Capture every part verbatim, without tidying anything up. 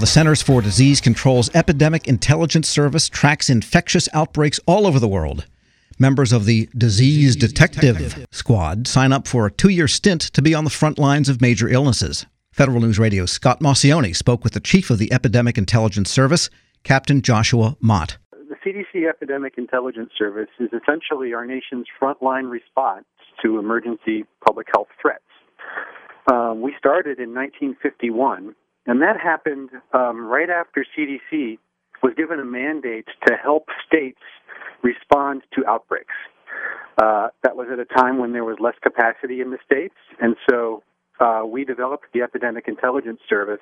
the Centers for Disease Control's Epidemic Intelligence Service tracks infectious outbreaks all over the world. Members of the Disease Detective Squad sign up for a two-year stint to be on the front lines of major illnesses. Federal News Radio's Scott Maucione spoke with the chief of the Epidemic Intelligence Service, Captain Joshua Mott. The C D C Epidemic Intelligence Service is essentially our nation's frontline response to emergency public health threats. Um, we started in nineteen fifty-one, and that happened um, right after C D C was given a mandate to help states respond to outbreaks. Uh, that was at a time when there was less capacity in the states, and so uh, we developed the Epidemic Intelligence Service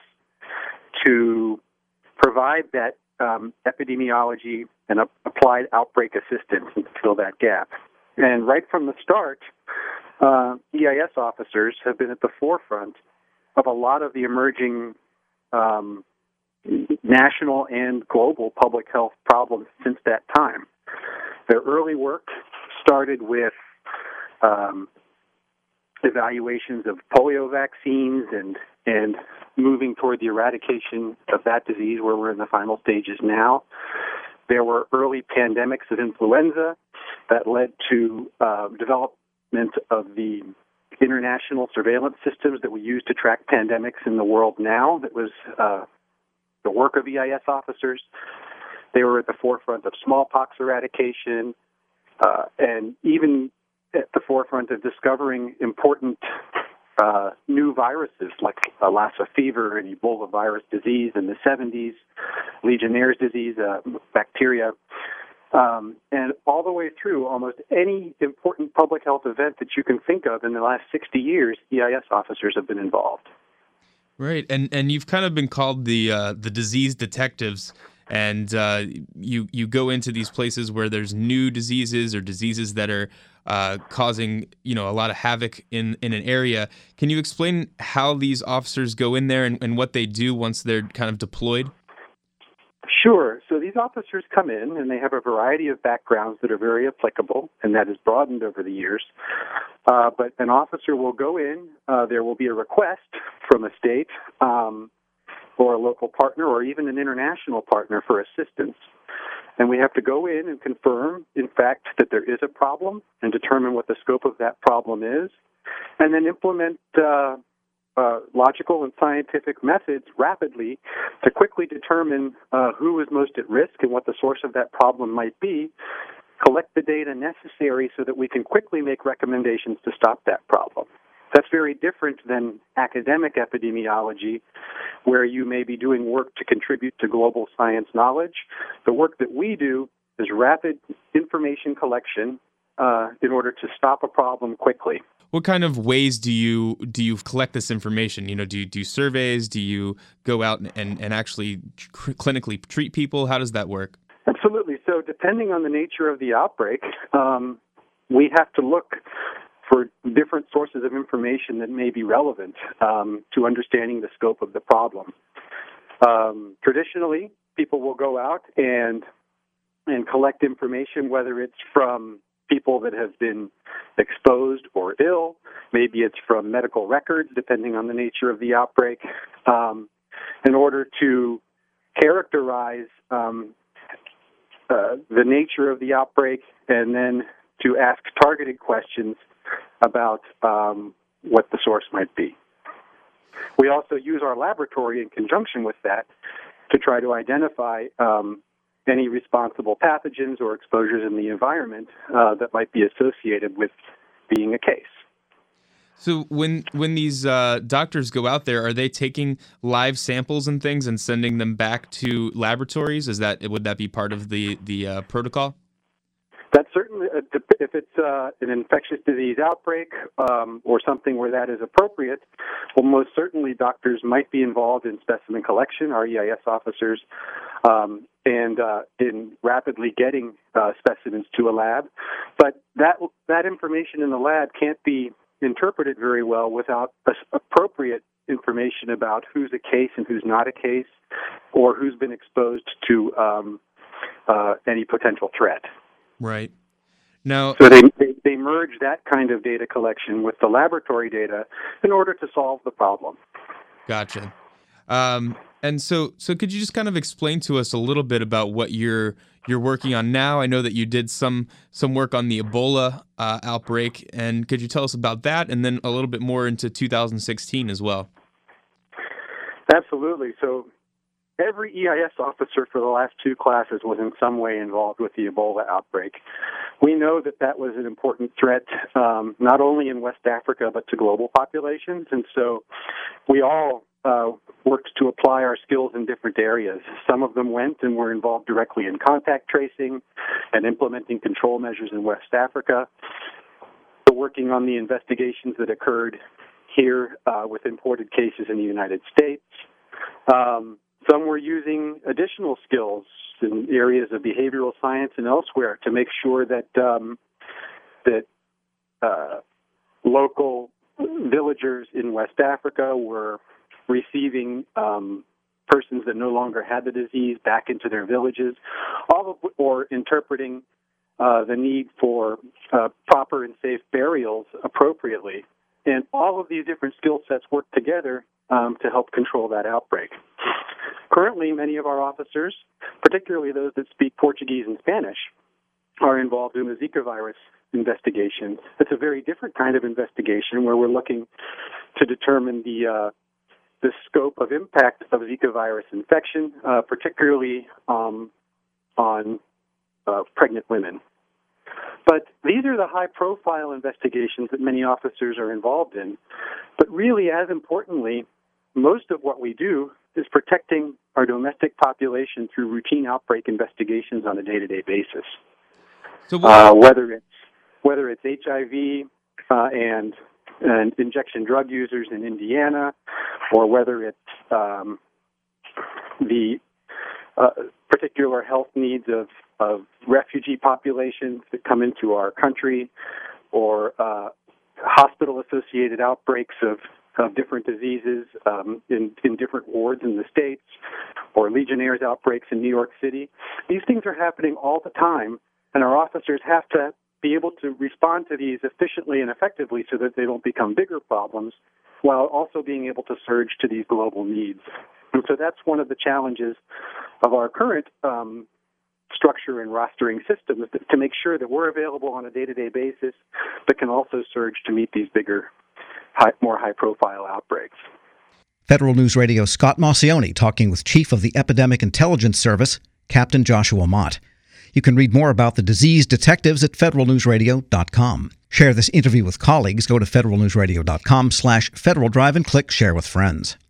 to provide that um, epidemiology and uh, applied outbreak assistance and fill that gap. And right from the start, uh, E I S officers have been at the forefront of a lot of the emerging um, national and global public health problems since that time. Their early work started with um, evaluations of polio vaccines and and moving toward the eradication of that disease, where we're in the final stages now. There were early pandemics of influenza that led to uh, development of the international surveillance systems that we use to track pandemics in the world now. That was uh, the work of E I S officers. They were at the forefront of smallpox eradication, uh, and even at the forefront of discovering important uh, new viruses like uh, Lassa fever and Ebola virus disease in the seventies, Legionnaire's disease, uh, bacteria, um, and all the way through almost any important public health event that you can think of in the last sixty years, E I S officers have been involved. Right, and and you've kind of been called the uh, the disease detectives. And uh, you you go into these places where there's new diseases or diseases that are uh, causing you know a lot of havoc in, in an area. Can you explain how these officers go in there and, and what they do once they're kind of deployed? Sure. So these officers come in and they have a variety of backgrounds that are very applicable, and that has broadened over the years. Uh, but an officer will go in. Uh, there will be a request from a state. Um, or a local partner, or even an international partner for assistance. And we have to go in and confirm, in fact, that there is a problem and determine what the scope of that problem is, and then implement uh, uh, logical and scientific methods rapidly to quickly determine uh, who is most at risk and what the source of that problem might be, collect the data necessary so that we can quickly make recommendations to stop that problem. That's very different than academic epidemiology, where you may be doing work to contribute to global science knowledge. The work that we do is rapid information collection uh, in order to stop a problem quickly. What kind of ways do you do you collect this information? You know, do you do surveys? Do you go out and, and, and actually tr- clinically treat people? How does that work? Absolutely. So depending on the nature of the outbreak, um, we have to look for different sources of information that may be relevant um, to understanding the scope of the problem. Um, traditionally, people will go out and and collect information, whether it's from people that have been exposed or ill, maybe it's from medical records, depending on the nature of the outbreak, um, in order to characterize um, uh, the nature of the outbreak and then to ask targeted questions about um, what the source might be. We also use our laboratory in conjunction with that to try to identify um, any responsible pathogens or exposures in the environment uh, that might be associated with being a case. So when when these uh, doctors go out there, are they taking live samples and things and sending them back to laboratories? Is that would that be part of the the uh, protocol? That's certainly, uh, if it's uh, an infectious disease outbreak um, or something where that is appropriate, well, most certainly doctors might be involved in specimen collection, our E I S officers, um, and uh, in rapidly getting uh, specimens to a lab. But that that information in the lab can't be interpreted very well without appropriate information about who's a case and who's not a case, or who's been exposed to um, uh, any potential threat. Right. Now, so they, they they merge that kind of data collection with the laboratory data in order to solve the problem. Gotcha. Um, And so, so could you just kind of explain to us a little bit about what you're you're working on now? I know that you did some some work on the Ebola uh, outbreak, and could you tell us about that, and then a little bit more into two thousand sixteen as well? Absolutely. So every E I S officer for the last two classes was in some way involved with the Ebola outbreak. We know that that was an important threat, um, not only in West Africa, but to global populations. And so we all uh, worked to apply our skills in different areas. Some of them went and were involved directly in contact tracing and implementing control measures in West Africa. We're working on the investigations that occurred here uh, with imported cases in the United States. Um, some were using additional skills in areas of behavioral science and elsewhere to make sure that um, that uh, local villagers in West Africa were receiving um, persons that no longer had the disease back into their villages, all of, or interpreting uh, the need for uh, proper and safe burials appropriately. And all of these different skill sets work together um, to help control that outbreak. Currently, many of our officers, particularly those that speak Portuguese and Spanish, are involved in the Zika virus investigation. It's a very different kind of investigation where we're looking to determine the uh, the scope of impact of Zika virus infection, uh, particularly um, on uh, pregnant women. But these are the high-profile investigations that many officers are involved in. But really, as importantly, most of what we do is protecting our domestic population through routine outbreak investigations on a day-to-day basis. So what- uh, whether it's whether it's H I V uh, and and injection drug users in Indiana, or whether it's um, the uh, particular health needs of, of refugee populations that come into our country, or uh, hospital-associated outbreaks of, of different diseases um, in, in different wards in the States, or Legionnaires' outbreaks in New York City. These things are happening all the time, and our officers have to be able to respond to these efficiently and effectively so that they don't become bigger problems, while also being able to surge to these global needs. And so that's one of the challenges of our current um, structure and rostering system, is to make sure that we're available on a day-to-day basis, but can also surge to meet these bigger, high, more high-profile outbreaks. Federal News Radio Scott Maucione talking with Chief of the Epidemic Intelligence Service, Captain Joshua Mott. You can read more about the disease detectives at federal news radio dot com. Share this interview with colleagues. Go to federal news radio dot com slash Federal Drive and click Share with Friends.